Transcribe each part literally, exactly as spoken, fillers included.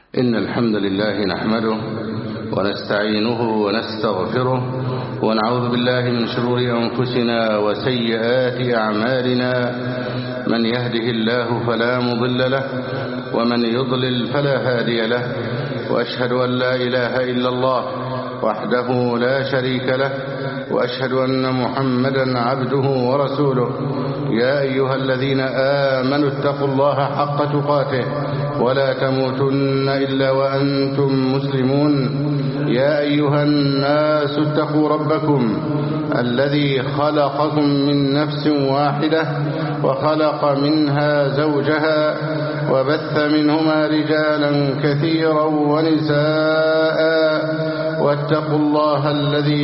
إن الحمد لله نحمده ونستعينه ونستغفره ونعوذ بالله من شرور أنفسنا وسيئات أعمالنا. من يهده الله فلا مضل له ومن يضلل فلا هادي له، وأشهد أن لا إله إلا الله وحده لا شريك له، وأشهد أن محمدا عبده ورسوله. يا أيها الذين آمنوا اتقوا الله حق تقاته ولا تموتن إلا وأنتم مسلمون. يا أيها الناس اتقوا ربكم الذي خلقكم من نفس واحدة وخلق منها زوجها وبث منهما رجالا كثيرا ونساء، واتقوا الله الذي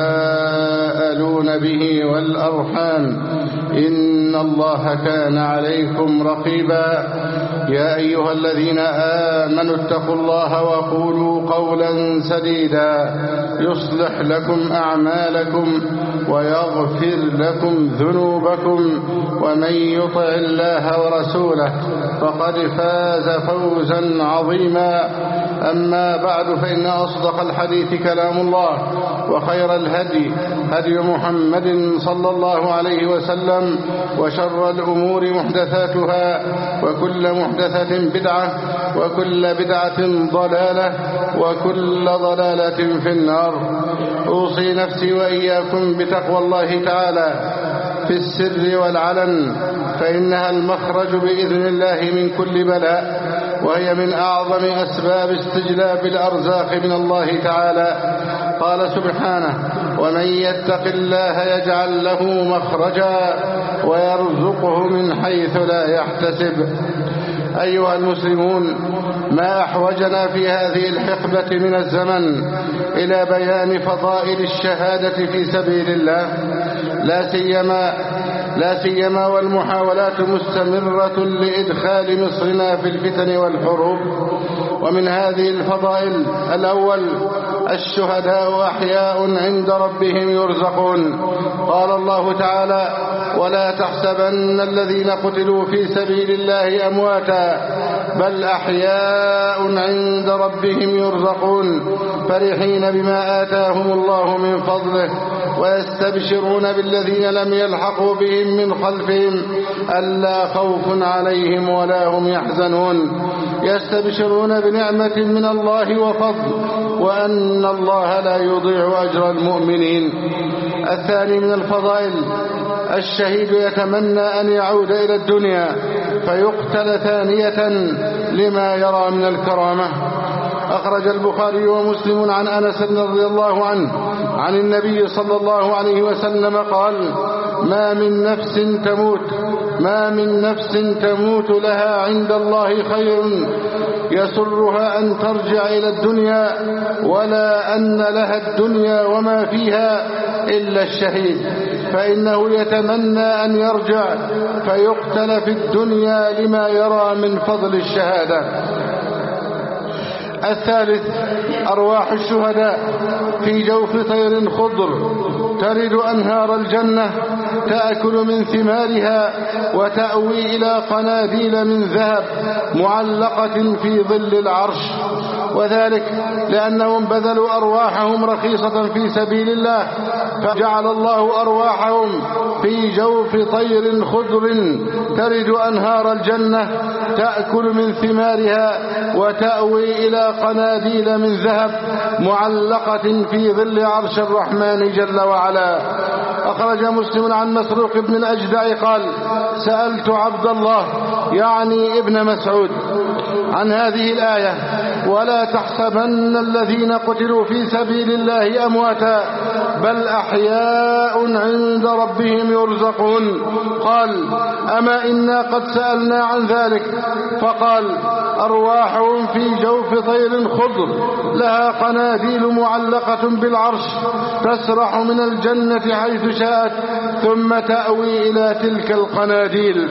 تساءلون به والأرحام إن الله كان عليكم رقيبا. يا أيها الذين آمنوا اتقوا الله وقولوا قولا سديدا يصلح لكم أعمالكم ويغفر لكم ذنوبكم، ومن يطع الله ورسوله فقد فاز فوزا عظيما. أما بعد، فإن أصدق الحديث كلام الله، وخير الهدي هدي محمد صلى الله عليه وسلم، وشر الأمور محدثاتها، وكل محدثة بدعة، وكل بدعة ضلالة، وكل ضلالة في النار. أوصي نفسي وإياكم بتقوى الله تعالى في السر والعلن، فإنها المخرج بإذن الله من كل بلاء، وهي من أعظم أسباب استجلاب الأرزاق من الله تعالى. قال سبحانه: ومن يتق الله يجعل له مخرجا ويرزقه من حيث لا يحتسب. أيها المسلمون، ما أحوجنا في هذه الحقبة من الزمن إلى بيان فضائل الشهادة في سبيل الله، لا سيما لا سيما والمحاولات مستمرة لإدخال مصرنا في الفتن والحروب. ومن هذه الفضائل: الأول، الشهداء أحياء عند ربهم يرزقون. قال الله تعالى: ولا تحسبن الذين قتلوا في سبيل الله أمواتا بل أحياء عند ربهم يرزقون، فرحين بما آتاهم الله من فضله، ويستبشرون بالذين لم يلحقوا بهم من خلفهم ألا خوف عليهم ولا هم يحزنون، يستبشرون بنعمة من الله وفضل، وأن الله لا يضيع أجر المؤمنين. الثاني من الفضائل: الشهيد يتمنى أن يعود إلى الدنيا فيقتل ثانية لما يرى من الكرامة. أخرج البخاري ومسلم عن أنس رضي الله عنه عن النبي صلى الله عليه وسلم قال: ما من نفس تموت ما من نفس تموت لها عند الله خير يسرها أن ترجع إلى الدنيا ولا أن لها الدنيا وما فيها إلا الشهيد، فإنه يتمنى أن يرجع فيقتل في الدنيا لما يرى من فضل الشهادة. الثالث: أرواح الشهداء في جوف طير خضر ترد أنهار الجنة تأكل من ثمارها وتأوي إلى قناديل من ذهب معلقة في ظل العرش، وذلك لأنهم بذلوا أرواحهم رخيصة في سبيل الله، فجعل الله أرواحهم في جوف طير خضر ترد أنهار الجنة تأكل من ثمارها وتأوي إلى قناديل من ذهب معلقة في ظل عرش الرحمن جل وعلا. أخرج مسلم عن مسروق بن الأجدع قال: سألت عبد الله يعني ابن مسعود عن هذه الآية: ولا تحسبن الذين قتلوا في سبيل الله أمواتا بل أحياء عند ربهم يرزقون. قال: أما إنا قد سألنا عن ذلك، فقال: أرواحهم في جوف طير خضر لها قناديل معلقة بالعرش تسرح من الجنة حيث شاءت ثم تأوي إلى تلك القناديل.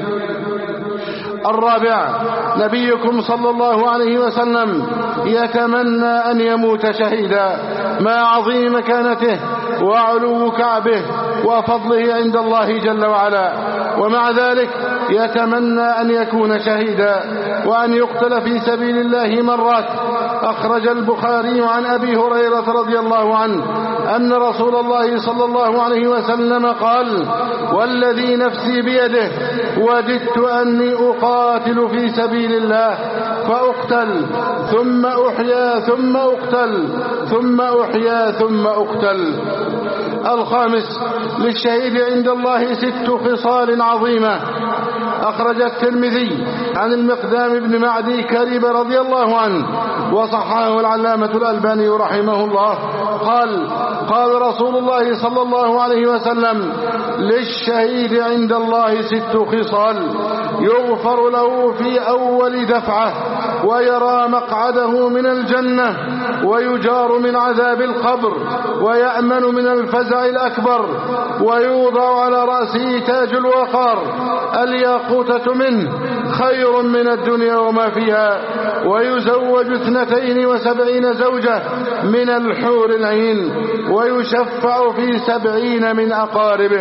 الرابع: نبيكم صلى الله عليه وسلم يتمنى أن يموت شهيدا مع عظيم مكانته وعلو كعبه وفضله عند الله جل وعلا، ومع ذلك يتمنى أن يكون شهيدا وأن يقتل في سبيل الله مرات. أخرج البخاري عن أبي هريرة رضي الله عنه أن رسول الله صلى الله عليه وسلم قال: والذي نفسي بيده وددت أني أقاتل في سبيل الله فأقتل ثم أحيا ثم أقتل ثم أحيا ثم أقتل. الخامس: للشهيد عند الله ست خصال عظيمة. أخرج الترمذي عن المقدام بن معدي كريب رضي الله عنه وصححه العلامة الألباني رحمه الله قال: قال رسول الله صلى الله عليه وسلم: للشهيد عند الله ست خصال: يغفر له في أول دفعة، ويرى مقعده من الجنة، ويجار من عذاب القبر، ويأمن من الفزع الأكبر، ويوضع على رأسه تاج الوقار الياقوتة منه خير من الدنيا وما فيها، ويزوج اثنتين وسبعين زوجة من الحور العين، ويشفع في سبعين من أقاربه.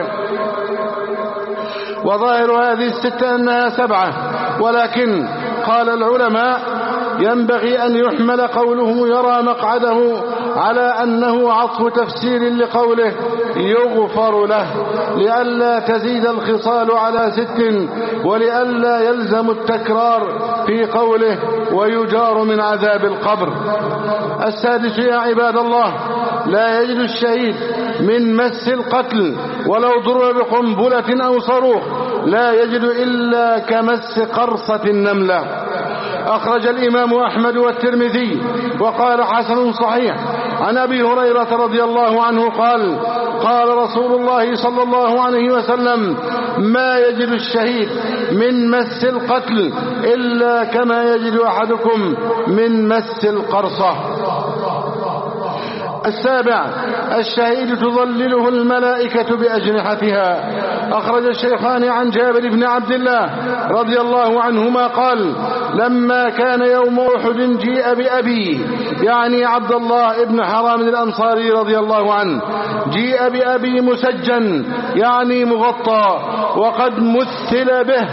وظاهر هذه الستة أنها سبعة، ولكن قال العلماء ينبغي أن يحمل قوله يرى مقعده على أنه عطف تفسير لقوله يغفر له، لئلا تزيد الخصال على ست، ولئلا يلزم التكرار في قوله ويجار من عذاب القبر. السادس: يا عباد الله، لا يجد الشهيد من مس القتل ولو ضرب بقنبلة أو صاروخ، لا يجد إلا كمس قرصة النملة. أخرج الإمام أحمد والترمذي وقال: حسن صحيح، عن أبي هريرة رضي الله عنه قال: قال رسول الله صلى الله عليه وسلم: ما يجد الشهيد من مس القتل إلا كما يجد أحدكم من مس القرصة. السابع: الشهيد تظلله الملائكة بأجنحتها. أخرج الشيخان عن جابر بن عبد الله رضي الله عنهما قال: لما كان يوم أحد جيء بأبي، يعني عبد الله بن حرام الأنصاري رضي الله عنه، جيء بأبي مسجن يعني مغطى وقد مثل به،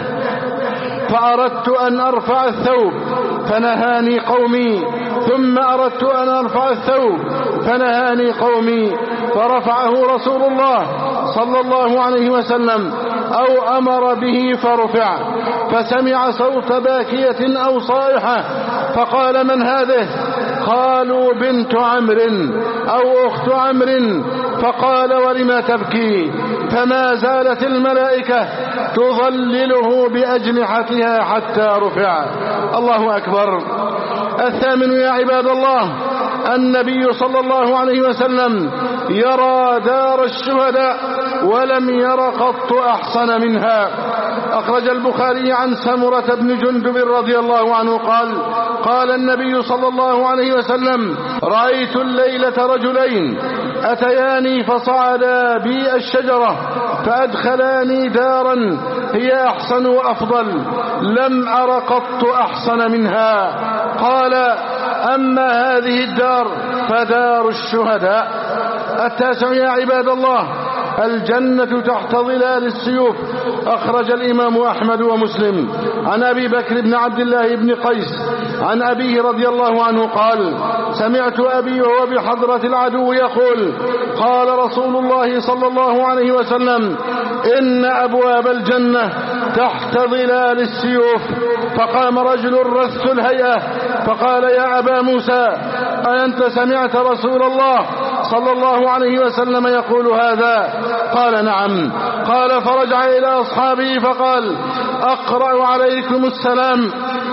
فأردت أن أرفع الثوب فنهاني قومي، ثم أردت أن أرفع الثوب فنهاني قومي، فرفعه رسول الله صلى الله عليه وسلم أو أمر به فرفع، فسمع صوت باكية أو صائحة، فقال: من هذه؟ قالوا: بنت عمرو أو أخت عمرو. فقال: ولما تبكي؟ فما زالت الملائكة تظلله بأجنحتها حتى رفع. الله أكبر. الثامن: يا عباد الله، النبي صلى الله عليه وسلم يرى دار الشهداء ولم ير قط أحسن منها. أخرج البخاري عن سمرة بن جندب رضي الله عنه قال: قال النبي صلى الله عليه وسلم: رأيت الليلة رجلين أتياني فصعدا بي الشجرة فأدخلاني دارا هي أحسن وأفضل، لم أر قط أحسن منها. قال: أما هذه الدار فدار الشهداء. التاسع: يا عباد الله، الجنة تحت ظلال السيوف. أخرج الإمام أحمد ومسلم عن أبي بكر بن عبد الله بن قيس عن أبيه رضي الله عنه قال: سمعت أبي وهو بحضرة العدو يقول: قال رسول الله صلى الله عليه وسلم: إن أبواب الجنة تحت ظلال السيوف. فقام رجل رث الهيئة فقال: يا أبا موسى، أأنت سمعت رسول الله صلى الله عليه وسلم يقول هذا؟ قال: نعم. قال: فرجع إلى أصحابه فقال: أقرأ عليكم السلام.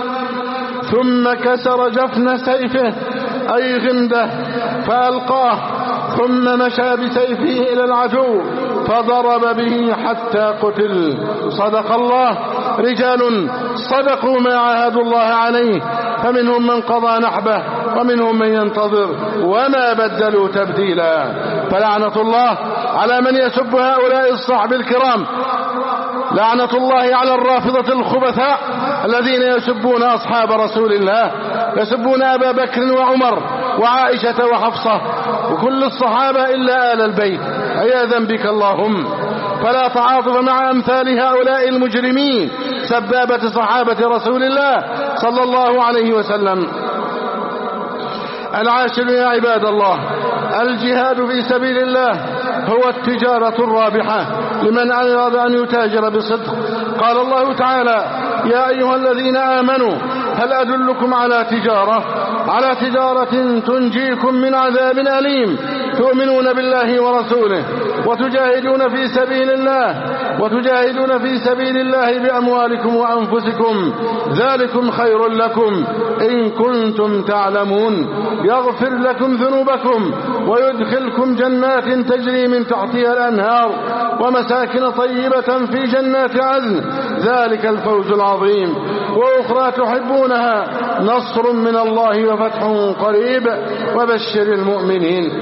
ثم كسر جفن سيفه أي غمده فألقاه، ثم مشى بسيفه إلى العدو فضرب به حتى قتل. صدق الله. رجال صدقوا ما عاهدوا الله عليه، فمنهم من قضى نحبه ومنهم من ينتظر وما بدلوا تبديلا. فلعنة الله على من يسب هؤلاء الصحب الكرام، لعنة الله على الرافضة الخبثاء الذين يسبون أصحاب رسول الله، يسبون أبا بكر وعمر وعائشة وحفصة وكل الصحابة إلا آل البيت، عياذا بك اللهم. فلا تعاطف مع أمثال هؤلاء المجرمين سبابة صحابة رسول الله صلى الله عليه وسلم. العاشر يا عباد الله، الجهاد في سبيل الله هو التجارة الرابحة لمن أراد أن يتاجر بصدق. قال الله تعالى: يا أيها الذين آمنوا هل أدلكم على تجارة على تجارة تنجيكم من عذاب أليم تؤمنون بالله ورسوله وتجاهدون في سبيل الله وتجاهدون في سبيل الله بأموالكم وأنفسكم ذلكم خير لكم إن كنتم تعلمون يغفر لكم ذنوبكم ويدخلكم جنات تجري من تحتها الأنهار ومساكن طيبة في جنات عدن ذلك الفوز العظيم وأخرى تحبونها نصر من الله وفتح قريب وبشر المؤمنين.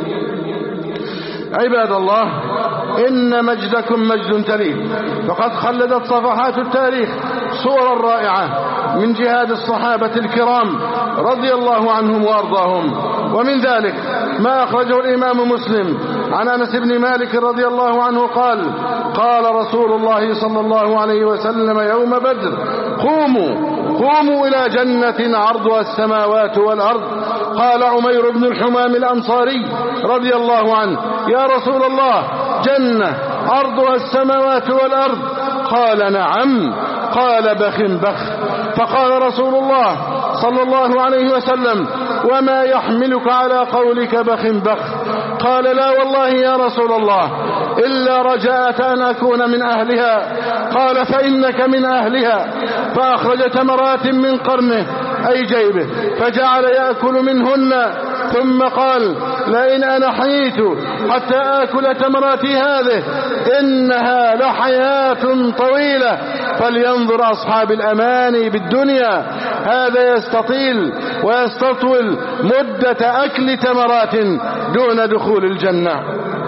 عباد الله، إن مجدكم مجد تليق، فقد خلدت صفحات التاريخ صورا رائعة من جهاد الصحابة الكرام رضي الله عنهم وأرضاهم. ومن ذلك ما أخرجه الإمام مسلم عن أنس بن مالك رضي الله عنه قال: قال رسول الله صلى الله عليه وسلم يوم بدر: قوموا قوموا إلى جنة عرضها السماوات والأرض. قال عمير بن الحمام الأنصاري رضي الله عنه: يا رسول الله، جنة عرضها السماوات والأرض؟ قال: نعم. قال: بخ بخ. فقال رسول الله صلى الله عليه وسلم: وما يحملك على قولك بخ بخ؟ قال: لا والله يا رسول الله، إلا رجاءت أن أكون من أهلها. قال: فإنك من أهلها. فأخرج تمرات من قرنه أي جيبه فجعل يأكل منهن، ثم قال: لئن أنا حييت حتى آكل تمراتي هذه إنها لحياة طويلة، فلينظر أصحاب الأماني بالدنيا هذا يستطيل ويستطول مدة أكل تمرات دون دخول الجنة.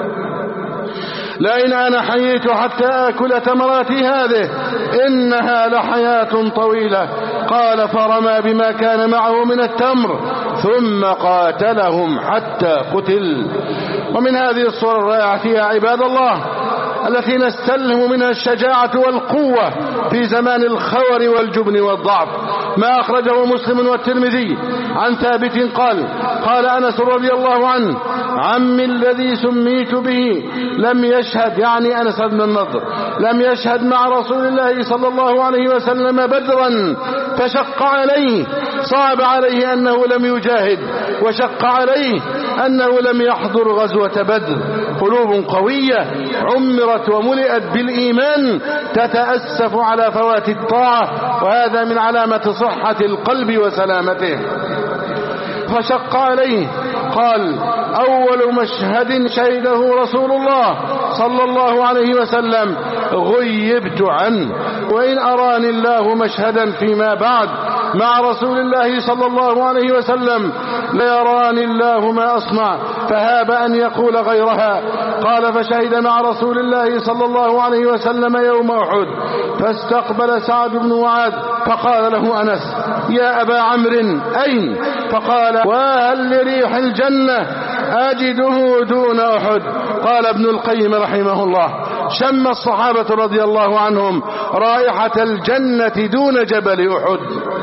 لئن أنا حييت حتى آكل تمراتي هذه إنها لحياة طويلة. قال: فرمى بما كان معه من التمر ثم قاتلهم حتى قتل. ومن هذه الصور الرائعة يا عباد الله التي نستلهم منها الشجاعة والقوة في زمان الخور والجبن والضعف ما أخرجه مسلم والترمذي عن ثابت قال: قال أنس رضي الله عنه: عمي الذي سميت به لم يشهد، يعني أنس بن النضر، لم يشهد مع رسول الله صلى الله عليه وسلم بدرا، فشق عليه، صعب عليه أنه لم يجاهد، وشق عليه أنه لم يحضر غزوة بدر. قلوب قوية عمرت وملئت بالإيمان تتأسف على فوات الطاعة، وهذا من علامة صحة القلب وسلامته. فشق عليه. قال: أول مشهد شهده رسول الله صلى الله عليه وسلم غيبت عنه، وإن أراني الله مشهدا فيما بعد مع رسول الله صلى الله عليه وسلم ليراني الله ما أصنع، فهاب أن يقول غيرها. قال: فشهد مع رسول الله صلى الله عليه وسلم يوم أحد، فاستقبل سعد بن معاذ فقال له أنس: يا أبا عمرو أين؟ فقال: وهل لريح الجنة أجده دون أحد. قال ابن القيم رحمه الله: شم الصحابة رضي الله عنهم رائحة الجنة دون جبل أحد.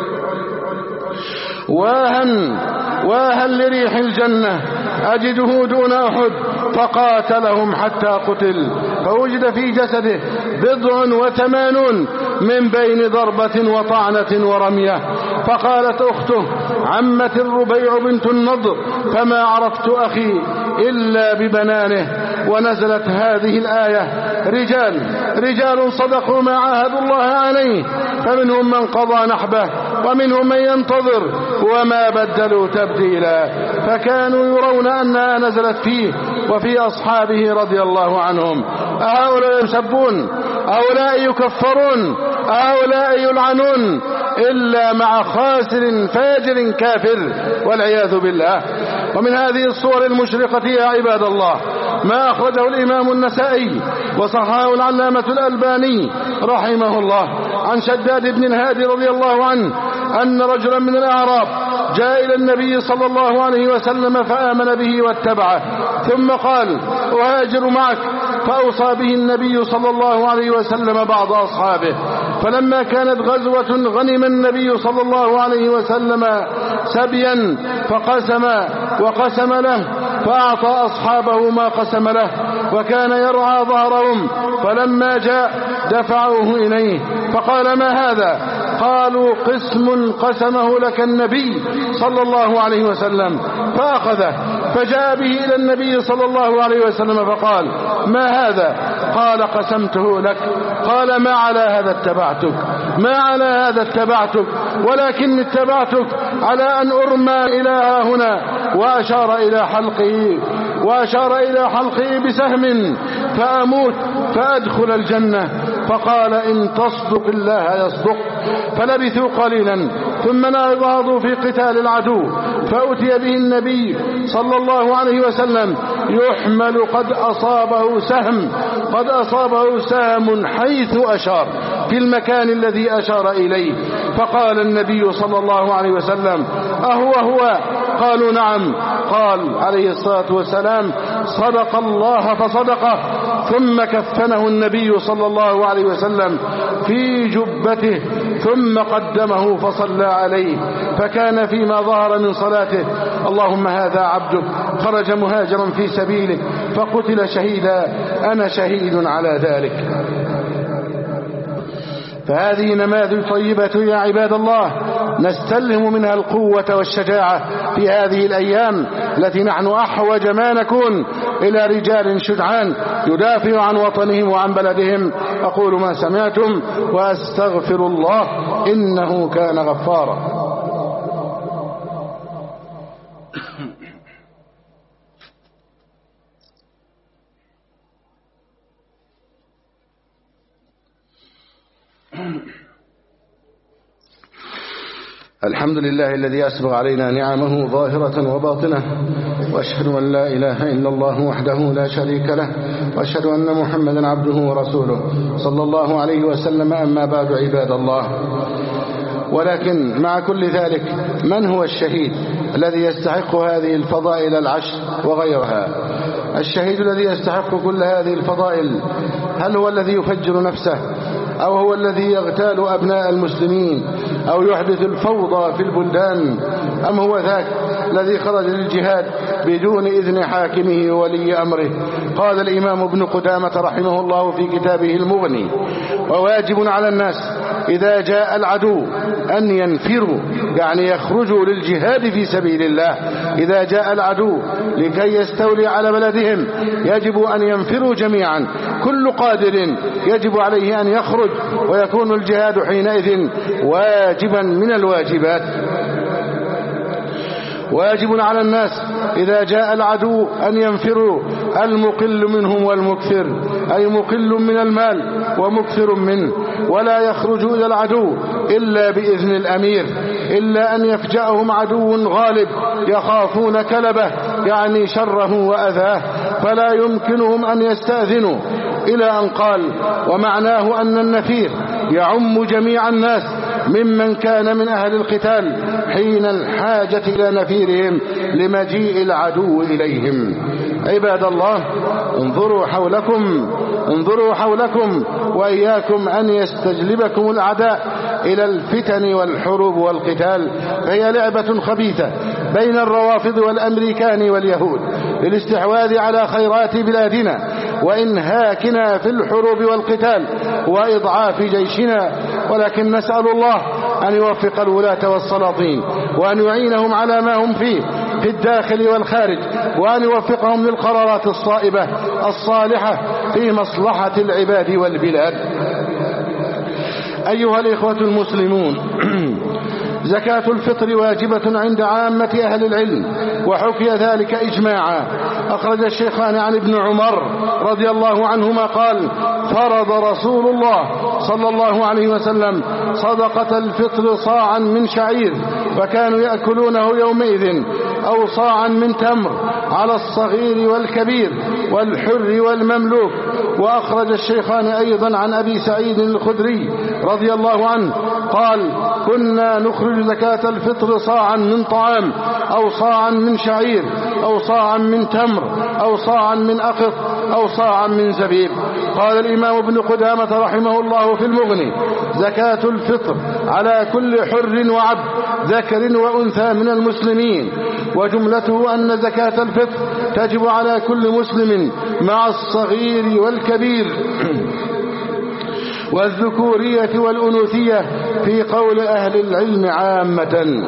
واهن واهن لريح الجنة أجده دون أحد، فقاتلهم حتى قتل، فوجد في جسده بضع وثمانون من بين ضربة وطعنة ورمية. فقالت أخته عمة الربيع بنت النضر: فما عرفت أخي إلا ببنانه. ونزلت هذه الآية: رجال رجال صدقوا ما عاهدوا الله عليه، فمنهم من قضى نحبه ومنهم من ينتظر وما بدلوا تبديلا. فكانوا يرون أنها نزلت فيه وفي أصحابه رضي الله عنهم. أهؤلاء يسبون؟ أهؤلاء يكفرون؟ أهؤلاء يلعنون؟ إلا مع خاسر فاجر كافر والعياذ بالله. ومن هذه الصور المشرقة يا عباد الله ما أخرجه الإمام النسائي وصححه العلامة الألباني رحمه الله عن شداد بن الهادي رضي الله عنه أن رجلا من الأعراب جاء إلى النبي صلى الله عليه وسلم فآمن به واتبعه، ثم قال أهاجر معك، فأوصى به النبي صلى الله عليه وسلم بعض أصحابه. فلما كانت غزوة غنم النبي صلى الله عليه وسلم سبيا فقسم وقسم له، فأعطى أصحابه ما قسم له، وكان يرعى ظهرهم. فلما جاء دفعوه إليه فقال ما هذا؟ قالوا قسم قسمه لك النبي صلى الله عليه وسلم، فأخذه فجاء به إلى النبي صلى الله عليه وسلم فقال ما هذا؟ قال قسمته لك. قال ما على هذا اتبعتك، ما على هذا اتبعتك، ولكن اتبعتك على أن أرمى إلى هنا، وأشار إلى حلقه وأشار إلى حلقه بسهم فأموت فأدخل الجنة. فقال إن تصدق الله يصدق. فلبثوا قليلا ثم ناضوا في قتال العدو، فأتي به النبي صلى الله عليه وسلم يحمل قد أصابه سهم قد أصابه سهم حيث أشار، في المكان الذي أشار إليه. فقال النبي صلى الله عليه وسلم أهو هو؟ قالوا نعم. قال عليه الصلاة والسلام صدق الله فصدقه. ثم كفنه النبي صلى الله عليه وسلم في جبته، ثم قدمه فصلى عليه، فكان فيما ظهر من صلاته اللهم هذا عبدك خرج مهاجرا في سبيلك فقتل شهيدا، أنا شهيد على ذلك. فهذه نماذج طيبة يا عباد الله نستلهم منها القوة والشجاعة في هذه الأيام التي نحن أحوج ما نكون إلى رجال شجعان يدافع عن وطنهم وعن بلدهم. أقول ما سمعتم وأستغفر الله إنه كان غفارا. الحمد لله الذي أسبغ علينا نعمه ظاهرة وباطنة، وأشهد أن لا إله إلا الله وحده لا شريك له، وأشهد أن محمدا عبده ورسوله صلى الله عليه وسلم. أما بعد عباد الله، ولكن مع كل ذلك من هو الشهيد الذي يستحق هذه الفضائل العشر وغيرها؟ الشهيد الذي يستحق كل هذه الفضائل هل هو الذي يفجر نفسه، أو هو الذي يغتال أبناء المسلمين، أو يحدث الفوضى في البلدان، أم هو ذاك الذي خرج للجهاد بدون إذن حاكمه وولي أمره؟ قال الإمام ابن قدامة رحمه الله في كتابه المغني وواجب على الناس إذا جاء العدو أن ينفروا، يعني يخرجوا للجهاد في سبيل الله. إذا جاء العدو لكي يستولي على بلدهم يجب أن ينفروا جميعا، كل قادر يجب عليه أن يخرج، ويكون الجهاد حينئذ واجبا من الواجبات. واجب على الناس إذا جاء العدو أن ينفروا، المقل منهم والمكثر، أي مقل من المال ومكثر منه، ولا يخرج إلى العدو إلا بإذن الأمير، إلا أن يفجأهم عدو غالب يخافون كلبه، يعني شره وأذاه، فلا يمكنهم أن يستأذنوا. إلى أن قال ومعناه أن النفير يعم جميع الناس ممن كان من أهل القتال حين الحاجة إلى نفيرهم لمجيء العدو إليهم. عباد الله، انظروا حولكم انظروا حولكم وإياكم أن يستجلبكم الأعداء إلى الفتن والحروب والقتال، فهي لعبة خبيثة بين الروافض والأمريكان واليهود للاستحواذ على خيرات بلادنا وإنهاكنا في الحروب والقتال وإضعاف جيشنا. ولكن نسأل الله أن يوفق الولاة والسلاطين وأن يعينهم على ما هم فيه في الداخل والخارج، وأن يوفقهم للقرارات الصائبة الصالحة في مصلحة العباد والبلاد. أيها الإخوة المسلمون، زكاة الفطر واجبة عند عامة أهل العلم، وحكي ذلك إجماعا. أخرج الشيخان عن ابن عمر رضي الله عنهما قال فرض رسول الله صلى الله عليه وسلم صدقة الفطر صاعا من شعير، وكانوا يأكلونه يومئذ، أو صاعا من تمر على الصغير والكبير، والحر والمملوك. وأخرج الشيخان أيضا عن أبي سعيد الخدري رضي الله عنه قال: كنا نخرج زكاة الفطر صاعا من طعام أو صاعا من شعير أو صاعا من تمر أو صاعا من أقط أو صاعا من زبيب. قال الإمام ابن قدامة رحمه الله في المغني: زكاة الفطر على كل حر وعبد ذكر وأنثى من المسلمين، وجملته أن زكاة الفطر تجب على كل مسلم مع الصغير والكبير والذكورية والأنوثية في قول أهل العلم عامة.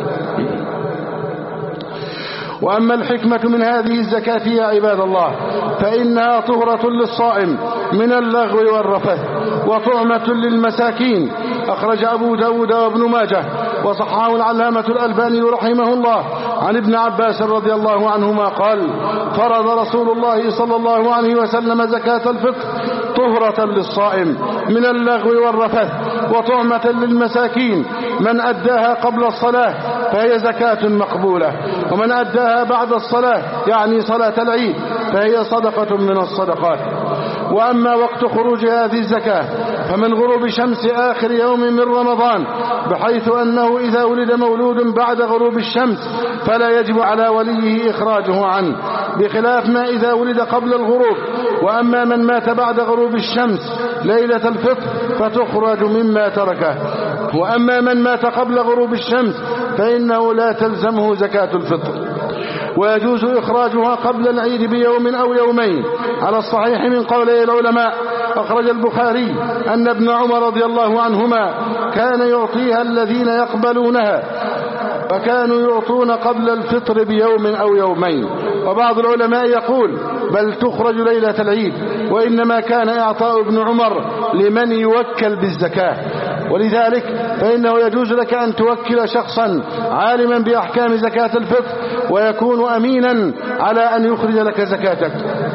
وأما الحكمة من هذه الزكاة يا عباد الله فإنها طهرة للصائم من اللغو والرفث وطعمة للمساكين. أخرج أبو داود وابن ماجه وصححه العلامة الألباني رحمه الله عن ابن عباس رضي الله عنهما قال: فرض رسول الله صلى الله عليه وسلم زكاة الفطر طهرة للصائم من اللغو والرفث وطعمة للمساكين، من أداها قبل الصلاة فهي زكاة مقبولة، ومن أداها بعد الصلاة يعني صلاة العيد فهي صدقة من الصدقات. وأما وقت خروج هذه الزكاة فمن غروب شمس آخر يوم من رمضان، بحيث أنه إذا ولد مولود بعد غروب الشمس فلا يجب على وليه إخراجه عنه، بخلاف ما إذا ولد قبل الغروب. وأما من مات بعد غروب الشمس ليلة الفطر فتخرج مما تركه. وأما من مات قبل غروب الشمس فإنه لا تلزمه زكاة الفطر، ويجوز إخراجها قبل العيد بيوم أو يومين على الصحيح من قولي العلماء. أخرج البخاري أن ابن عمر رضي الله عنهما كان يعطيها الذين يقبلونها، فكانوا يعطون قبل الفطر بيوم أو يومين. وبعض العلماء يقول بل تخرج ليلة العيد، وإنما كان إعطاء ابن عمر لمن يوكل بالزكاة، ولذلك فإنه يجوز لك أن توكل شخصا عالما بأحكام زكاة الفطر ويكون أمينا على أن يخرج لك زكاتك.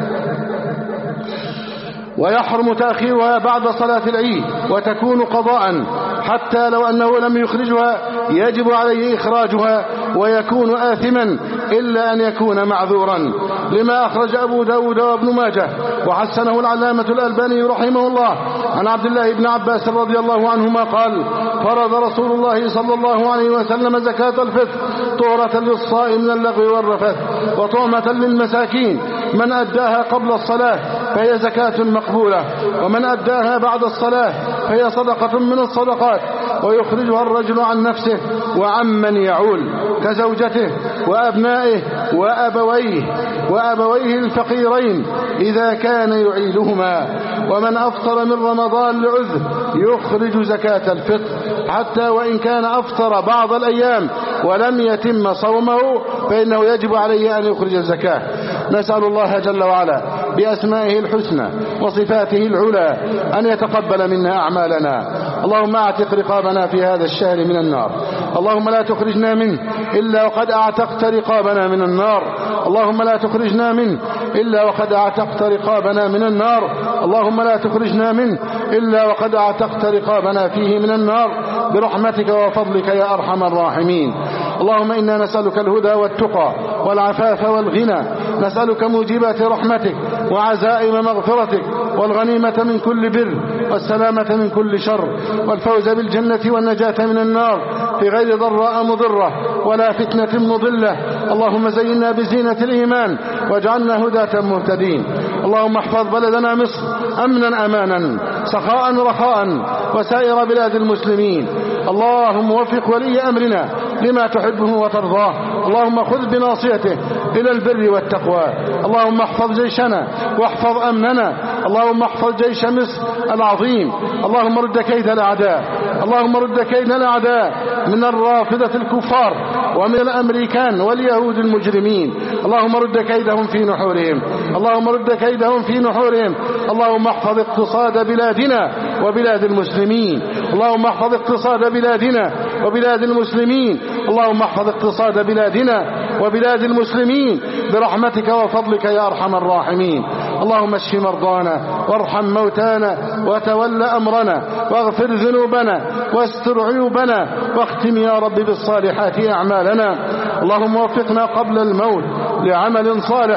ويحرم تأخيرها بعد صلاة العيد وتكون قضاء، حتى لو أنه لم يخرجها يجب عليه إخراجها ويكون آثما إلا أن يكون معذورا، لما أخرج أبو داود وابن ماجه وحسنه العلامة الألباني رحمه الله عن عبد الله بن عباس رضي الله عنهما قال: فرض رسول الله صلى الله عليه وسلم زكاة الفطر طهرة للصائم من اللغو والرفث وطعمة للمساكين، من أداها قبل الصلاة فهي زكاة مقبولة، ومن أداها بعد الصلاة فهي صدقة من الصدقات، ويخرجها الرجل عن نفسه وعمن يعول كزوجته وأبنائه وأبويه وأبويه الفقيرين إذا كان يعيلهما. ومن أفطر من رمضان لعذر يخرج زكاة الفطر، حتى وإن كان أفطر بعض الأيام ولم يتم صومه فإنه يجب عليه أن يخرج الزكاة. نسأل الله جل وعلا بأسمائه الحسنى وصفاته العلى أن يتقبل منا أعمالنا. اللهم اعتق رقابنا في هذا الشهر من النار، اللهم لا تخرجنا منه إلا وقد اعتقت رقابنا من النار، اللهم لا تخرجنا منه إلا وقد اعتقت رقابنا من النار، اللهم لا تخرجنا منه إلا وقد اعتقت رقابنا فيه من النار برحمتك وفضلك يا أرحم الراحمين. اللهم إنا نسألك الهدى والتقى والعفاف والغنى، نسألك موجبات رحمتك وعزائم مغفرتك والغنيمة من كل بر والسلامة من كل شر والفوز بالجنة والنجاة من النار في غير ضراء مضرة ولا فتنة مضلة. اللهم زينا بزينة الإيمان واجعلنا هداة مهتدين. اللهم احفظ بلدنا مصر أمنا أمانا سخاء رخاء وسائر بلاد المسلمين. اللهم وفق ولي أمرنا لما تحبه وترضاه، اللهم خذ بناصيته إلى البر والتقوى. اللهم احفظ جيشنا واحفظ أمننا، اللهم احفظ جيش مصر العظيم. اللهم رد كيد الأعداء، اللهم رد كيد الأعداء من الرافضة الكفار ومن الأمريكان واليهود المجرمين، اللهم رد كيدهم في نحورهم، اللهم رد كيدهم في نحورهم. اللهم احفظ اقتصاد بلادنا وبلاد المسلمين، اللهم احفظ اقتصاد بلادنا وبلاد المسلمين، اللهم احفظ اقتصاد بلادنا وبلاد المسلمين برحمتك وفضلك يا أرحم الراحمين. اللهم اشف مرضانا وارحم موتانا وتول أمرنا واغفر ذنوبنا واستر عيوبنا واختم يا رب بالصالحات أعمالنا. اللهم وفقنا قبل الموت لعمل صالح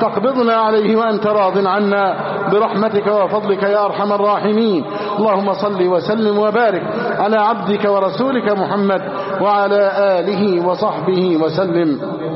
تقبضنا عليه وأنت راض عنا برحمتك وفضلك يا أرحم الراحمين. اللهم صل وسلم وبارك على عبدك ورسولك محمد وعلى آله وصحبه وسلم.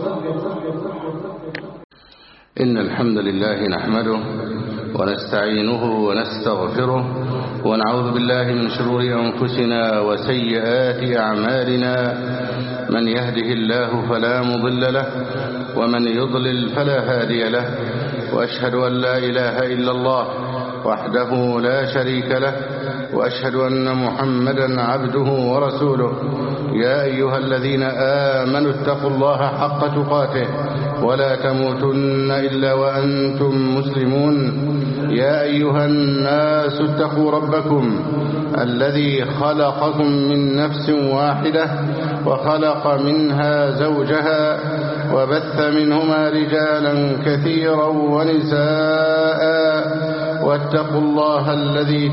إن الحمد لله نحمده ونستعينه ونستغفره ونعوذ بالله من شرور أنفسنا وسيئات أعمالنا. من يهده الله فلا مضل له ومن يضلل فلا هادي له، وأشهد أن لا إله إلا الله وحده لا شريك له، وأشهد أن محمدا عبده ورسوله. يا أيها الذين آمنوا اتقوا الله حق تقاته ولا تموتن إلا وأنتم مسلمون. يا أيها الناس اتقوا ربكم الذي خلقكم من نفس واحدة وخلق منها زوجها وبث منهما رجالا كثيرا ونساء، واتقوا الله الذي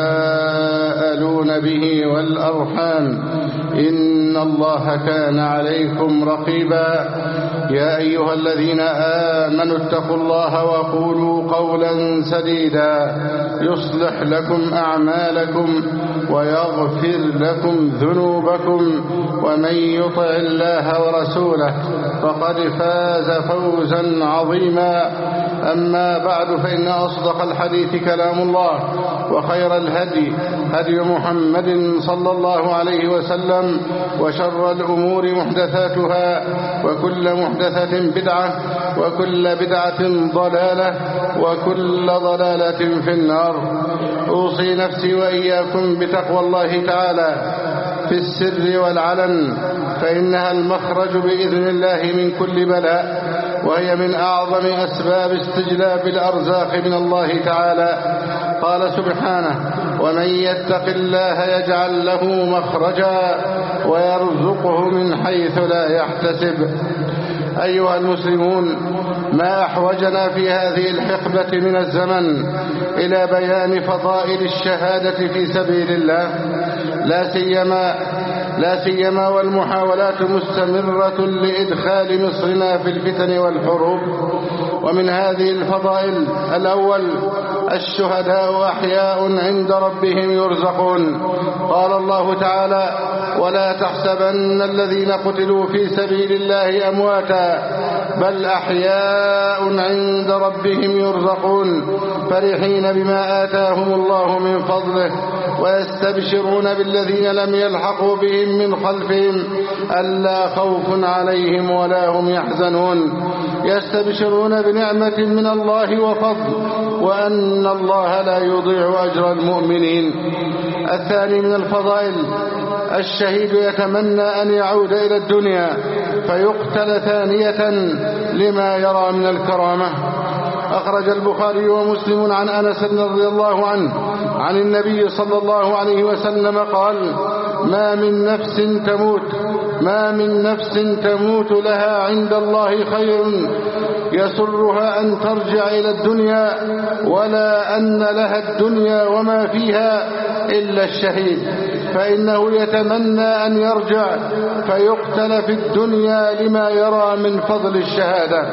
تساءلون به والأرحام إن الله كان عليكم رقيبا. يا أيها الذين آمنوا اتقوا الله وقولوا قولا سديدا يصلح لكم أعمالكم ويغفر لكم ذنوبكم، ومن يطع الله ورسوله فقد فاز فوزا عظيما. أما بعد، فإن أصدق الحديث كلام الله، وخير الهدي هدي محمد صلى الله عليه وسلم، وشر الأمور محدثاتها، وكل محدثة بدعة، وكل بدعة ضلالة، وكل ضلالة في النار. أوصي نفسي وإياكم بتقوى الله تعالى في السر والعلن، فإنها المخرج بإذن الله من كل بلاء، وهي من أعظم أسباب استجلاب الأرزاق من الله تعالى. قال سبحانه: ومن يتق الله يجعل له مخرجا ويرزقه من حيث لا يحتسب. أيها المسلمون، ما أحوجنا في هذه الحقبة من الزمن إلى بيان فضائل الشهادة في سبيل الله، لا سيما لا سيما والمحاولات مستمرة لإدخال مصرنا في الفتن والحروب. ومن هذه الفضائل: الأول، الشهداء أحياء عند ربهم يرزقون. قال الله تعالى: ولا تحسبن الذين قتلوا في سبيل الله أمواتا بل أحياء عند ربهم يرزقون فرحين بما آتاهم الله من فضله ويستبشرون بالذين لم يلحقوا بهم من خلفهم ألا خوف عليهم ولا هم يحزنون. يستبشرون بنعمة من الله وفضل، وأن الله لا يضيع أجر المؤمنين. الثاني من الفضائل: الشهيد يتمنى أن يعود إلى الدنيا فيقتل ثانية لما يرى من الكرامة. أخرج البخاري ومسلم عن أنس رضي الله عنه عن النبي صلى الله عليه وسلم قال: ما من نفس تموت ما من نفس تموت لها عند الله خير يسرها أن ترجع إلى الدنيا ولا أن لها الدنيا وما فيها إلا الشهيد، فإنه يتمنى أن يرجع فيقتل في الدنيا لما يرى من فضل الشهادة.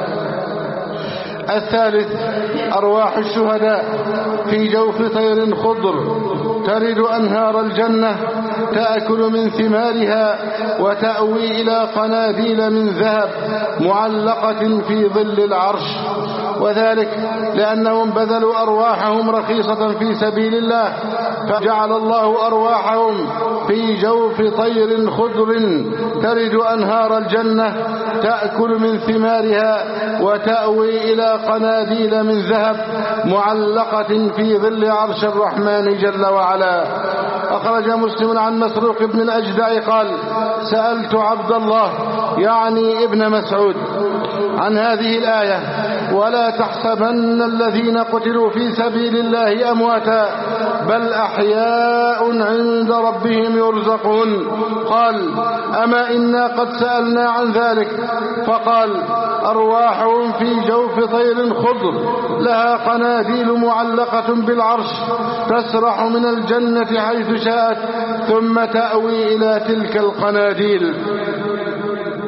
الثالث: أرواح الشهداء في جوف طير خضر ترد أنهار الجنة تأكل من ثمارها وتأوي إلى قناديل من ذهب معلقة في ظل العرش، وذلك لأنهم بذلوا أرواحهم رخيصة في سبيل الله، فجعل الله أرواحهم في جوف طير خضر ترد أنهار الجنة تأكل من ثمارها وتأوي إلى قناديل من ذهب معلقة في ظل عرش الرحمن جل وعلا. أخرج مسلم عن مسروق بن الأجدع قال: سألت عبد الله يعني ابن مسعود عن هذه الآية: ولا تحسبن الذين قتلوا في سبيل الله أمواتا بل أحياء عند ربهم يرزقون. قال: أما إنا قد سألنا عن ذلك، فقال: أرواحهم في جوف طير خضر لها قناديل معلقة بالعرش تسرح من الجنة حيث شاءت ثم تأوي إلى تلك القناديل.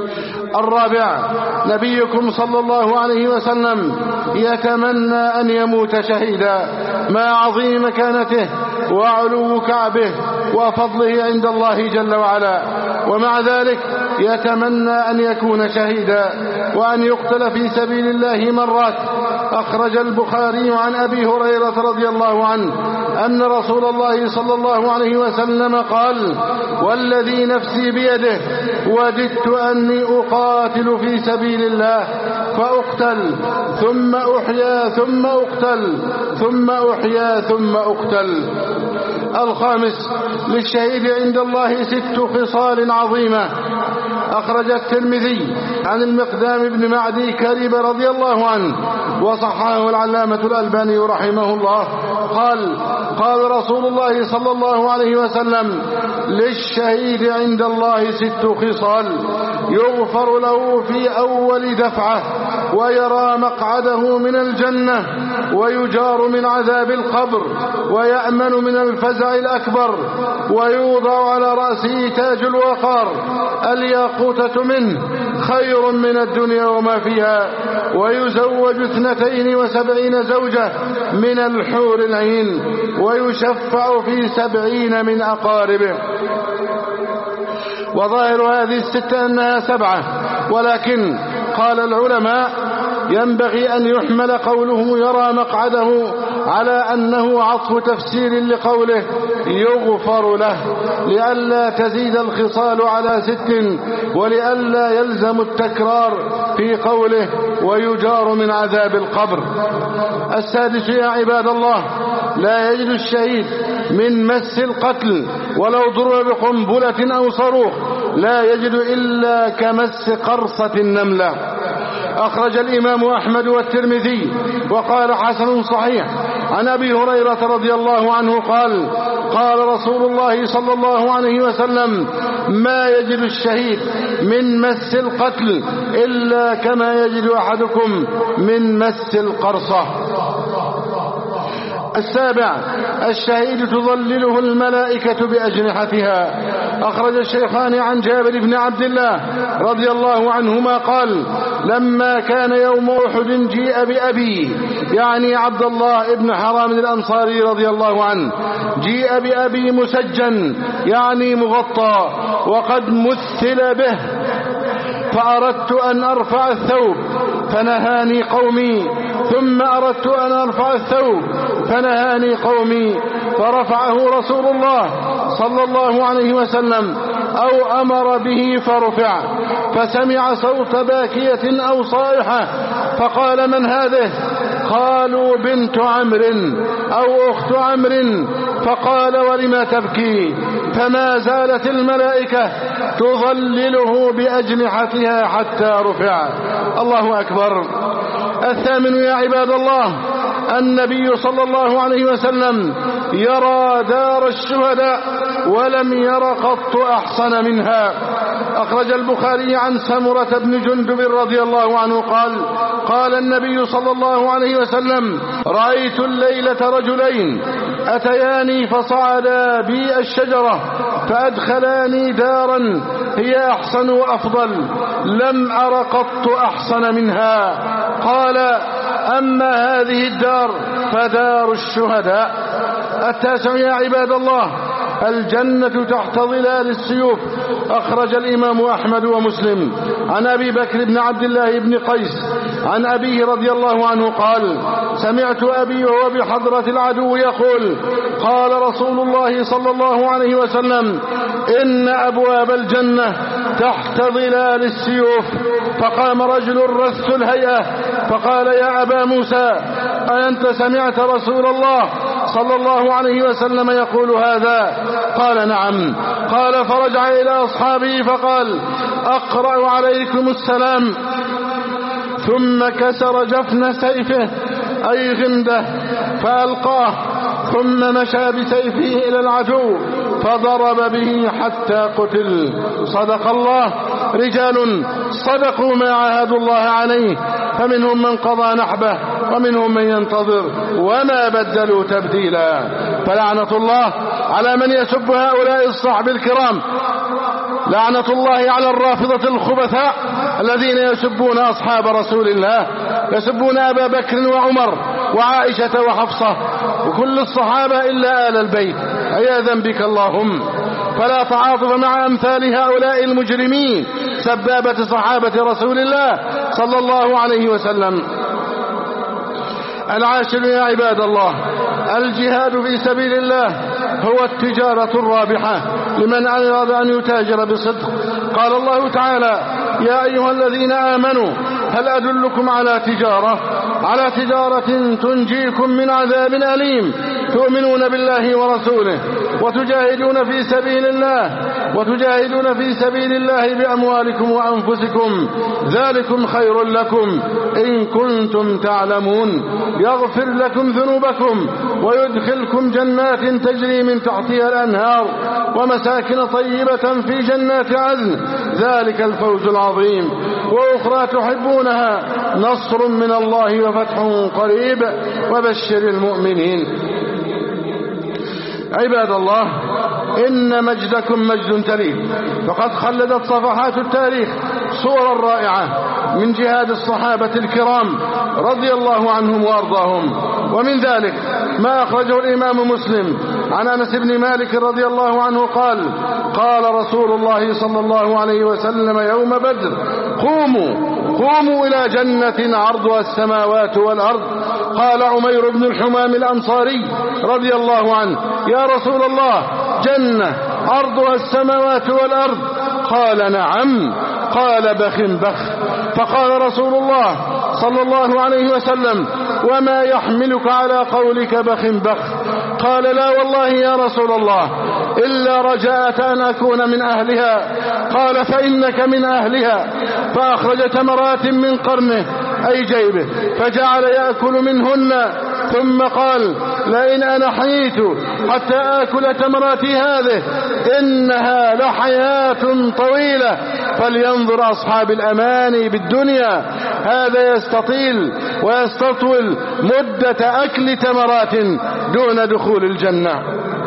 الرابع: نبيكم صلى الله عليه وسلم يتمنى أن يموت شهيدا مع عظيم مكانته وعلو كعبه وفضله عند الله جل وعلا، ومع ذلك يتمنى أن يكون شهيدا وأن يقتل في سبيل الله مرات. أخرج البخاري عن أبي هريرة رضي الله عنه أن رسول الله صلى الله عليه وسلم قال: والذي نفسي بيده وددت أني أقاتل في سبيل الله فأقتل ثم أحيا ثم أقتل ثم أحيا ثم أقتل. الخامس: للشهيد عند الله ست خصال عظيمة. أخرج الترمذي عن المقدام بن معدي كرب رضي الله عنه وصححه العلامة الألباني رحمه الله قال: قال رسول الله صلى الله عليه وسلم: للشهيد عند الله ست خصال: يغفر له في أول دفعة، ويرى مقعده من الجنة، ويجار من عذاب القبر، ويأمن من الفزع الأكبر، ويوضع على رأسه تاج الوقار الياقوتة منه خير من الدنيا وما فيها، ويزوج اثنتين وسبعين زوجة من الحور العين، ويشفع في سبعين من أقاربه. وظاهر هذه الستة أنها سبعة، ولكن قال العلماء ينبغي أن يحمل قوله يرى مقعده على أنه عطف تفسير لقوله يغفر له، لئلا تزيد الخصال على ست، ولئلا يلزم التكرار في قوله ويجار من عذاب القبر. السادس: يا عباد الله، لا يجد الشهيد من مس القتل ولو ضرب بقنبلة أو صاروخ، لا يجد إلا كمس قرصة النملة. أخرج الإمام أحمد والترمذي وقال: حسن صحيح، عن أبي هريرة رضي الله عنه قال: قال رسول الله صلى الله عليه وسلم: ما يجد الشهيد من مس القتل إلا كما يجد أحدكم من مس القرصة. السابع: الشهيد تظلله الملائكة بأجنحتها. أخرج الشيخان عن جابر بن عبد الله رضي الله عنهما قال: لما كان يوم أحد جيء بأبي، يعني عبد الله بن حرام الأنصاري رضي الله عنه، جيء بأبي مسجن يعني مغطى وقد مثل به، فأردت أن أرفع الثوب فنهاني قومي، ثم أردت أن أرفع الثوب فنهاني قومي، فرفعه رسول الله صلى الله عليه وسلم أو أمر به فرفع، فسمع صوت باكية أو صائحة، فقال: من هذه؟ قالوا: بنت عمرو أو أخت عمرو. فقال: ولما تبكي؟ فما زالت الملائكة تظلله بأجنحتها حتى رفع. الله أكبر. الثامن: يا عباد الله، النبي صلى الله عليه وسلم يرى دار الشهداء ولم ير قط أحسن منها. أخرج البخاري عن سمرة بن جندب رضي الله عنه قال: قال النبي صلى الله عليه وسلم: رأيت الليلة رجلين أتياني فصعدا بي الشجرة فأدخلاني دارا هي أحسن وأفضل، لم أر قط أحسن منها. قال: أما هذه الدار فدار الشهداء. التاسع: يا عباد الله، الجنة تحت ظلال السيوف. أخرج الإمام أحمد ومسلم عن أبي بكر بن عبد الله بن قيس عن أبيه رضي الله عنه قال: سمعت أبي وهو بحضرة العدو يقول: قال رسول الله صلى الله عليه وسلم: إن أبواب الجنة تحت ظلال السيوف. فقام رجل رث الهيئة فقال: يا أبا موسى، أنت سمعت رسول الله صلى الله عليه وسلم يقول هذا؟ قال: نعم. قال: فرجع إلى أصحابه فقال: أقرأ عليكم السلام. ثم كسر جفن سيفه أي غمده فألقاه، ثم مشى بسيفه إلى العدو فضرب به حتى قتل. صدق الله. رجال صدقوا ما عاهدوا الله عليه، فمنهم من قضى نحبه ومنهم من ينتظر وما بدلوا تبديلا. فلعنة الله على من يسب هؤلاء الصحب الكرام، لعنة الله على الرافضة الخبثاء الذين يسبون أصحاب رسول الله، يسبون أبا بكر وعمر وعائشة وحفصة وكل الصحابة إلا آل البيت، عياذا بك اللهم. فلا تعاطف مع أمثال هؤلاء المجرمين سبابة صحابة رسول الله صلى الله عليه وسلم. العاشر يا عباد الله، الجهاد في سبيل الله هو التجارة الرابحة لمن أراد أن يتاجر بصدق. قال الله تعالى: يا أيها الذين آمنوا هل أدلكم على تجارة على تجارة تنجيكم من عذاب أليم تؤمنون بالله ورسوله وتجاهدون في سبيل الله وتجاهدون في سبيل الله بأموالكم وأنفسكم ذلكم خير لكم إن كنتم تعلمون يغفر لكم ذنوبكم ويدخلكم جنات تجري من تحتها الأنهار ومساكن طيبة في جنات عدن ذلك الفوز العظيم. وأخرى تحبونها نصر من الله وفتح قريب وبشر المؤمنين. عباد الله، إن مجدكم مجد تليل، فقد خلدت صفحات التاريخ صورا رائعة من جهاد الصحابة الكرام رضي الله عنهم وأرضاهم. ومن ذلك ما أخرجه الإمام مسلم عن أنس بن مالك رضي الله عنه قال: قال رسول الله صلى الله عليه وسلم يوم بدر: قوموا قوموا إلى جنة عرضها السماوات والأرض. قال عمير بن الحمام الأنصاري رضي الله عنه: يا رسول الله، جنة عرضها السماوات والأرض؟ قال: نعم. قال: بخ بخ. فقال رسول الله صلى الله عليه وسلم: وما يحملك على قولك بخ بخ؟ قال: لا والله يا رسول الله، إلا رجاءة أن أكون من أهلها. قال: فإنك من أهلها. فأخرج تمرات من قرنه أي جيبه فجعل يأكل منهن، ثم قال: لئن أنا حييت حتى آكل تمراتي هذه إنها لحياة طويلة، فلينظر أصحاب الأماني بالدنيا هذا يستطيل ويستطول مدة أكل تمرات دون دخول الجنة.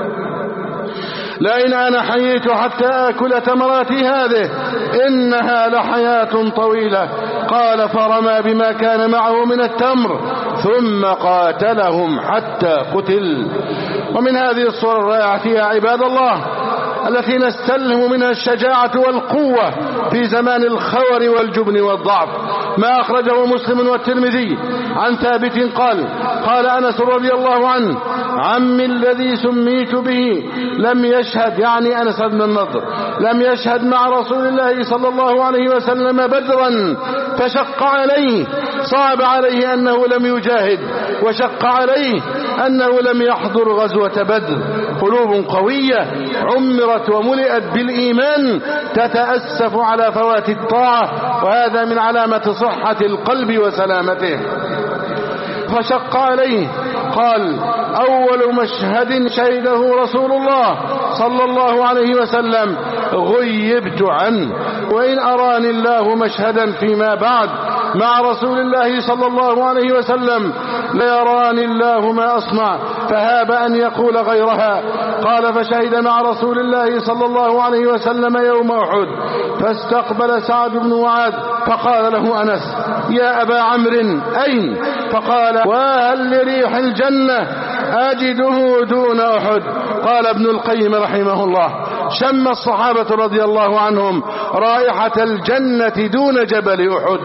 لئن أنا حييت حتى آكل تمراتي هذه إنها لحياة طويلة. قال: فرمى بما كان معه من التمر ثم قاتلهم حتى قتل. ومن هذه الصور الرائعة يا عباد الله التي نستلهم منها الشجاعة والقوة في زمان الخور والجبن والضعف ما أخرجه مسلم والترمذي عن ثابت قال: قال أنس رضي الله عنه: عمي الذي سميت به لم يشهد، يعني أنس بن النضر، لم يشهد مع رسول الله صلى الله عليه وسلم بدرا، فشق عليه، صعب عليه أنه لم يجاهد، وشق عليه أنه لم يحضر غزوة بدر. قلوب قوية عمرت وملئت بالإيمان تتأسف على فوات الطاعة، وهذا من علامة صحة القلب وسلامته. فشق عليه. قال: أول مشهد شهده رسول الله صلى الله عليه وسلم غيبت عنه، وإن أراني الله مشهدا فيما بعد مع رسول الله صلى الله عليه وسلم ليراني الله ما أصنع، فهاب أن يقول غيرها. قال: فشهد مع رسول الله صلى الله عليه وسلم يوم أحد، فاستقبل سعد بن معاذ فقال له أنس: يا أبا عمرو أين؟ فقال: وهل لريح الجنة أجده دون أحد. قال ابن القيم رحمه الله: شم الصحابة رضي الله عنهم رائحة الجنة دون جبل أحد.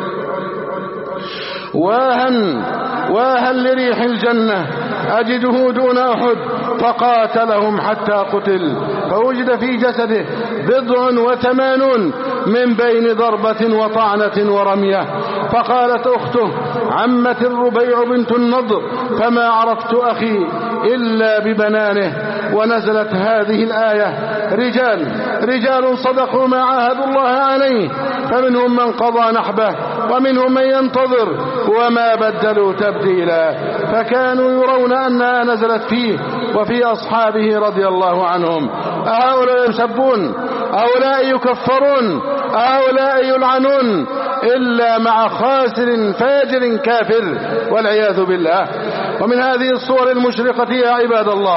واهن واهن لريح الجنة أجده دون أحد، فقاتلهم حتى قتل، فوجد في جسده بضع وثمانون من بين ضربة وطعنة ورمية. فقالت أخته عمة الربيع بنت النضر: فما عرفت أخي إلا ببنانه. ونزلت هذه الآية: رجال رجال صدقوا ما عاهدوا الله عليه، فمنهم من قضى نحبه ومنهم من ينتظر وما بدلوا تبديلا. فكانوا يرون أنها نزلت فيه وفي أصحابه رضي الله عنهم. أهؤلاء يسبون، أهؤلاء يكفرون، أهؤلاء يلعنون، إلا مع خاسر فاجر كافر والعياذ بالله. ومن هذه الصور المشرقة يا عباد الله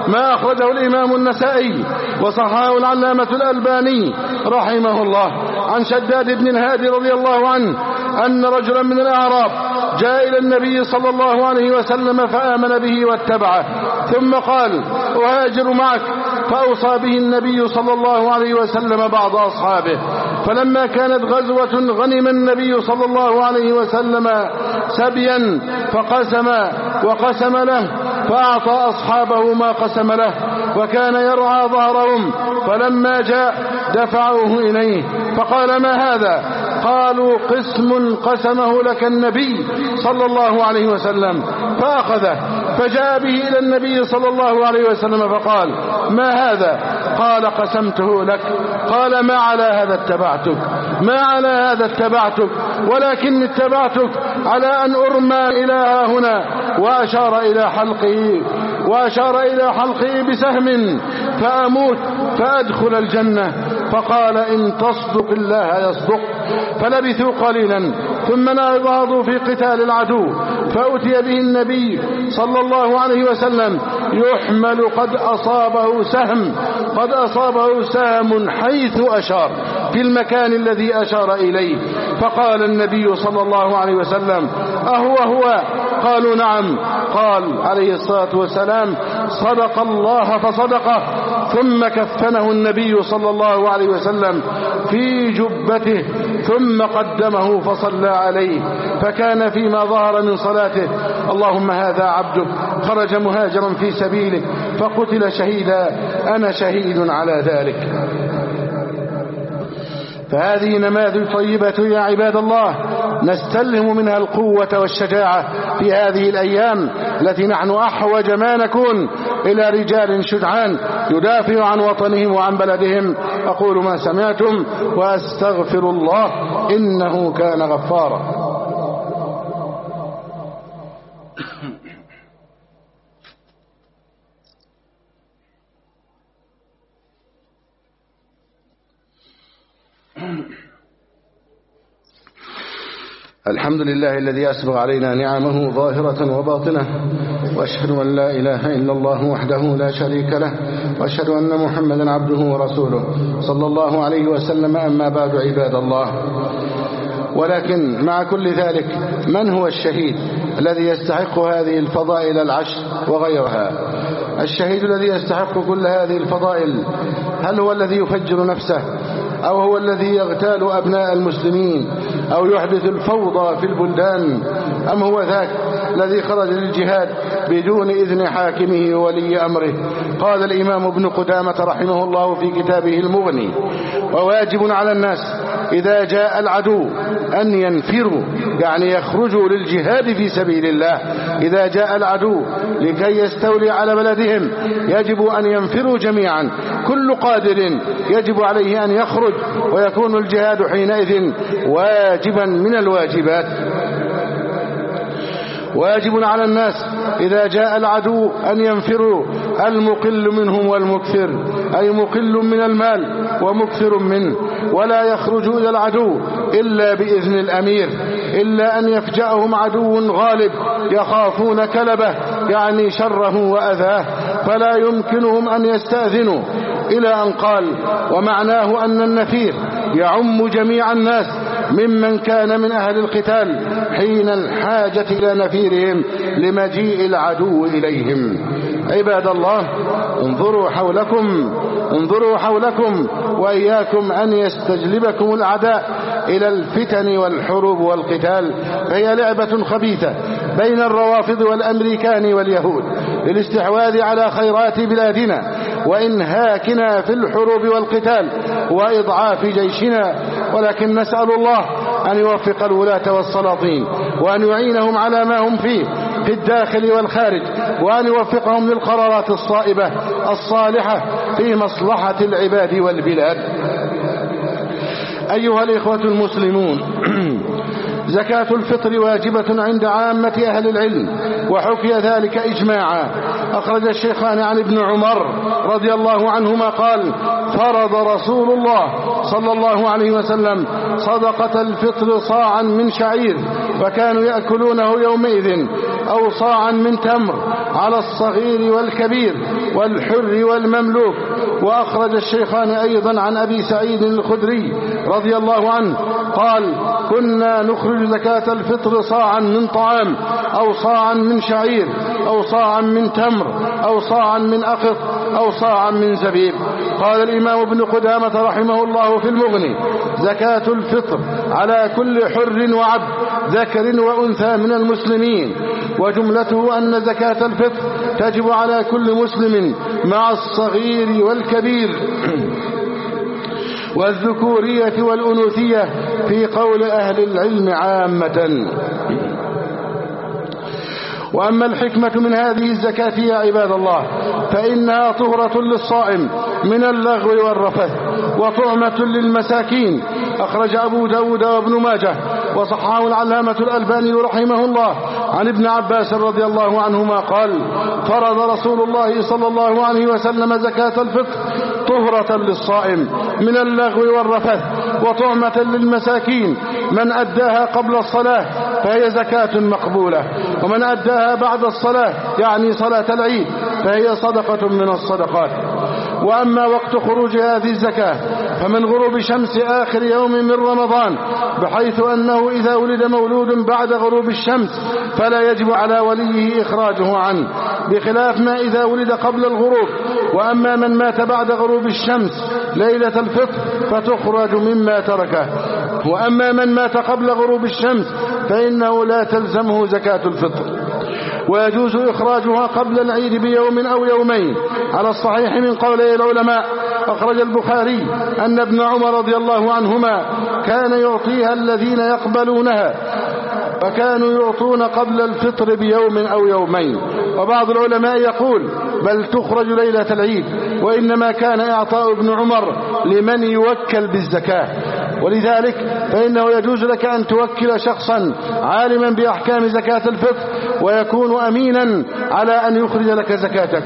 ما أخرجه الإمام النسائي وصححه العلامة الألباني رحمه الله عن شداد بن الهادي رضي الله عنه أن رجلا من الأعراب جاء إلى النبي صلى الله عليه وسلم فآمن به واتبعه ثم قال أهاجر معك، فأوصى به النبي صلى الله عليه وسلم بعض أصحابه. فلما كانت غزوة غنم النبي صلى الله عليه وسلم سبيا فقسم وقسم له، فأعطى أصحابه ما قسم له، وكان يرعى ظهرهم. فلما جاء دفعوه إليه فقال ما هذا؟ قالوا قسم قسمه لك النبي صلى الله عليه وسلم. فأخذه فجاء به إلى النبي صلى الله عليه وسلم فقال ما هذا؟ قال قسمته لك. قال ما على هذا اتبعتك، ما على هذا اتبعتك، ولكن اتبعتك على أن أرمى إلى هنا، وأشار إلى حلقه وأشار إلى حلقه بسهم فأموت فأدخل الجنة. فقال إن تصدق الله يصدق. فلبثوا قليلا ثم ناضوا في قتال العدو، فأتي به النبي صلى الله عليه وسلم يحمل قد أصابه سهم قد أصابه سهم حيث أشار، في المكان الذي أشار إليه. فقال النبي صلى الله عليه وسلم أهو هو؟ قالوا نعم. قال عليه الصلاة والسلام صدق الله فصدقه. ثم كفنه النبي صلى الله عليه وسلم في جبته ثم قدمه فصلى عليه، فكان فيما ظهر من صلاته اللهم هذا عبدك خرج مهاجرا في سبيلك فقتل شهيدا، أنا شهيد على ذلك. فهذه نماذج طيبة يا عباد الله نستلهم منها القوة والشجاعة في هذه الأيام التي نحن أحوج ما نكون إلى رجال شجعان يدافع عن وطنهم وعن بلدهم. أقول ما سمعتم وأستغفر الله إنه كان غفارا. الحمد لله الذي أسبغ علينا نعمه ظاهرة وباطنة، وأشهد أن لا إله إلا الله وحده لا شريك له، وأشهد أن محمدا عبده ورسوله صلى الله عليه وسلم. أما بعد عباد الله، ولكن مع كل ذلك من هو الشهيد الذي يستحق هذه الفضائل العشر وغيرها؟ الشهيد الذي يستحق كل هذه الفضائل هل هو الذي يفجر نفسه، أو هو الذي يغتال أبناء المسلمين، أو يحدث الفوضى في البلدان، أم هو ذاك الذي خرج للجهاد بدون إذن حاكمه وولي أمره؟ قال الإمام ابن قدامة رحمه الله في كتابه المغني وواجب على الناس إذا جاء العدو أن ينفروا، يعني يخرجوا للجهاد في سبيل الله. إذا جاء العدو لكي يستولي على بلدهم يجب أن ينفروا جميعا، كل قادر يجب عليه أن يخرج، ويكون الجهاد حينئذ واجبا من الواجبات. واجب على الناس إذا جاء العدو أن ينفروا، المقل منهم والمكثر، أي مقل من المال ومكثر منه، ولا يخرجوا إلى العدو إلا بإذن الأمير، إلا أن يفجأهم عدو غالب يخافون كلبه، يعني شره وأذاه، فلا يمكنهم أن يستأذنوا. إلى أن قال ومعناه أن النفير يعم جميع الناس ممن كان من أهل القتال حين الحاجة إلى نفيرهم لمجيء العدو إليهم. عباد الله، انظروا حولكم انظروا حولكم وإياكم أن يستجلبكم الأعداء إلى الفتن والحروب والقتال، فهي لعبة خبيثة بين الروافض والأمريكان واليهود للاستحواذ على خيرات بلادنا وإنهاكنا في الحروب والقتال وإضعاف جيشنا. ولكن نسأل الله أن يوفق الولاة والسلاطين وأن يعينهم على ما هم فيه في الداخل والخارج، وأن يوفقهم للقرارات الصائبة الصالحة في مصلحة العباد والبلاد. أيها الإخوة المسلمون، زكاة الفطر واجبة عند عامة أهل العلم، وحكي ذلك إجماعا. أخرج الشيخان عن ابن عمر رضي الله عنهما قال فرض رسول الله صلى الله عليه وسلم صدقة الفطر صاعا من شعير، وكانوا يأكلونه يومئذ، أو صاعا من تمر على الصغير والكبير، والحر والمملوك. وأخرج الشيخان أيضا عن أبي سعيد الخدري رضي الله عنه قال: كنا نخرج زكاة الفطر صاعا من طعام أو صاعا من شعير أو صاعا من تمر أو صاعا من أقط أو صاعا من زبيب. قال الإمام ابن قدامة رحمه الله في المغني: زكاة الفطر على كل حر وعبد ذكر وأنثى من المسلمين، وجملته أن زكاة الفطر تجب على كل مسلم مع الصغير والكبير والذكورية والأنوثية في قول أهل العلم عامة. وأما الحكمة من هذه الزكاة يا عباد الله فإنها طهرة للصائم من اللغو والرفث وطعمة للمساكين. أخرج أبو داود وابن ماجه وصححه العلامة الألباني رحمه الله عن ابن عباس رضي الله عنهما قال: فرض رسول الله صلى الله عليه وسلم زكاة الفطر طهرة للصائم من اللغو والرفث وطعمة للمساكين. من أداها قبل الصلاة فهي زكاة مقبولة، ومن أداها بعد الصلاة يعني صلاة العيد فهي صدقة من الصدقات. وأما وقت خروج هذه الزكاة فمن غروب شمس آخر يوم من رمضان، بحيث أنه إذا ولد مولود بعد غروب الشمس فلا يجب على وليه إخراجه عنه، بخلاف ما إذا ولد قبل الغروب. وأما من مات بعد غروب الشمس ليلة الفطر فتخرج مما تركه. وأما من مات قبل غروب الشمس فإنه لا تلزمه زكاة الفطر، ويجوز إخراجها قبل العيد بيوم أو يومين على الصحيح من قولي العلماء. أخرج البخاري أن ابن عمر رضي الله عنهما كان يعطيها الذين يقبلونها، فكانوا يعطون قبل الفطر بيوم أو يومين. وبعض العلماء يقول بل تخرج ليلة العيد، وإنما كان إعطاء ابن عمر لمن يوكل بالزكاة. ولذلك فإنه يجوز لك أن توكل شخصا عالما بأحكام زكاة الفطر ويكون أمينا على أن يخرج لك زكاتك.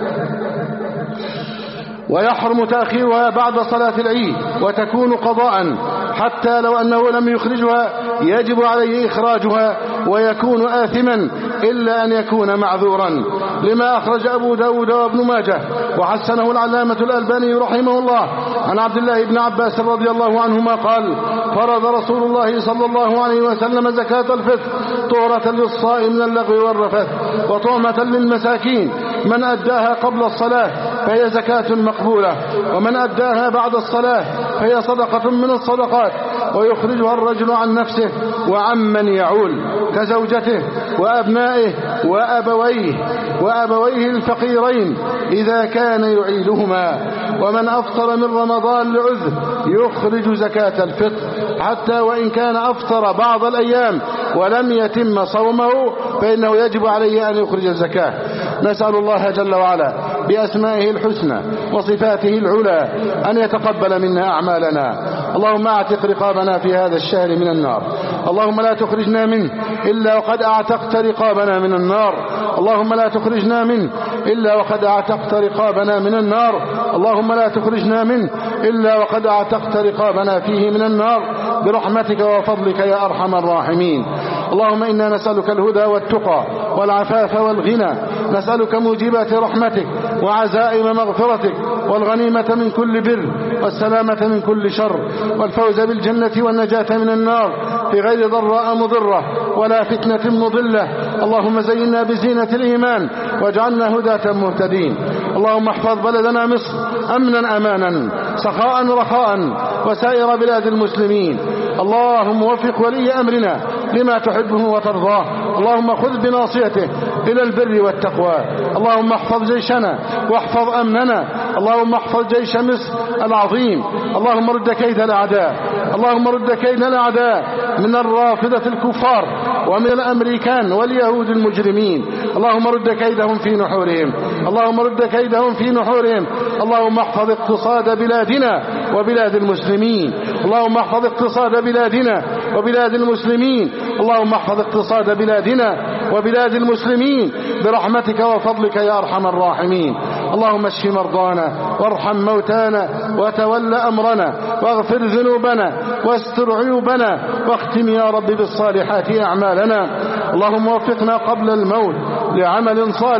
ويحرم تأخيرها بعد صلاة العيد وتكون قضاء، حتى لو أنه لم يخرجها يجب عليه إخراجها ويكون آثما إلا أن يكون معذورا، لما أخرج أبو داود وابن ماجه وحسنه العلامة الألباني رحمه الله عن عبد الله بن عباس رضي الله عنهما قال: فرض رسول الله صلى الله عليه وسلم زكاة الفطر طهرة للصائم من اللغو والرفث وطعمة للمساكين. من أداها قبل الصلاة فهي زكاة مقبولة، ومن أداها بعد الصلاة فهي صدقة من الصدقات، ويخرجها الرجل عن نفسه وعمن يعول كزوجته وأبنائه وأبويه وأبويه الفقيرين إذا كان يعيلهما. ومن أفطر من رمضان لعذر يخرج زكاة الفطر، حتى وإن كان أفطر بعض الأيام ولم يتم صومه فإنه يجب عليه أن يخرج الزكاة. نسأل الله جل وعلا بأسمائه الحسنى وصفاته العلى أن يتقبل منا أعمالنا. اللهم اعتق رقابنا في هذا الشهر من النار، اللهم لا تخرجنا منه إلا وقد اعتقت رقابنا من النار، اللهم لا تخرجنا منه إلا وقد اعتقت رقابنا من النار، اللهم لا تخرجنا منه إلا وقد اعتقت رقابنا فيه من النار برحمتك وفضلك يا أرحم الراحمين. اللهم إنا نسألك الهدى والتقى والعفاف والغنى، نسألك موجبات رحمتك وعزائم مغفرتك والغنيمة من كل بر والسلامة من كل شر والفوز بالجنة والنجاة من النار في غير ضراء مضرة ولا فتنة مضلة. اللهم زينا بزينة الإيمان واجعلنا هداة مهتدين. اللهم احفظ بلدنا مصر أمنا أمانا سخاء رخاء وسائر بلاد المسلمين. اللهم وفق ولي أمرنا لما تحبه وترضاه، اللهم خذ بناصيته إلى البر والتقوى. اللهم احفظ جيشنا واحفظ أمننا، اللهم احفظ جيش مصر العظيم. اللهم رد كيد الأعداء، اللهم رد كيد الأعداء من الرافضة الكفار ومن الأمريكان واليهود المجرمين، اللهم رد كيدهم في نحورهم، اللهم رد كيدهم في نحورهم. اللهم احفظ اقتصاد بلادنا وبلاد المسلمين، اللهم احفظ اقتصاد بلادنا وبلاد المسلمين، اللهم احفظ اقتصاد بلادنا وبلاد المسلمين برحمتك وفضلك يا أرحم الراحمين. اللهم اشف مرضانا وارحم موتانا وتول أمرنا واغفر ذنوبنا واستر عيوبنا واختم يا رب بالصالحات أعمالنا. اللهم وفقنا قبل الموت لعمل صالح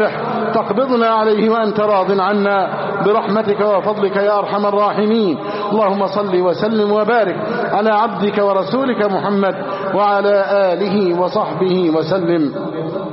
تقبضنا عليه وأنت راض عنا برحمتك وفضلك يا أرحم الراحمين. اللهم صل وسلم وبارك على عبدك ورسولك محمد وعلى آله وصحبه وسلم.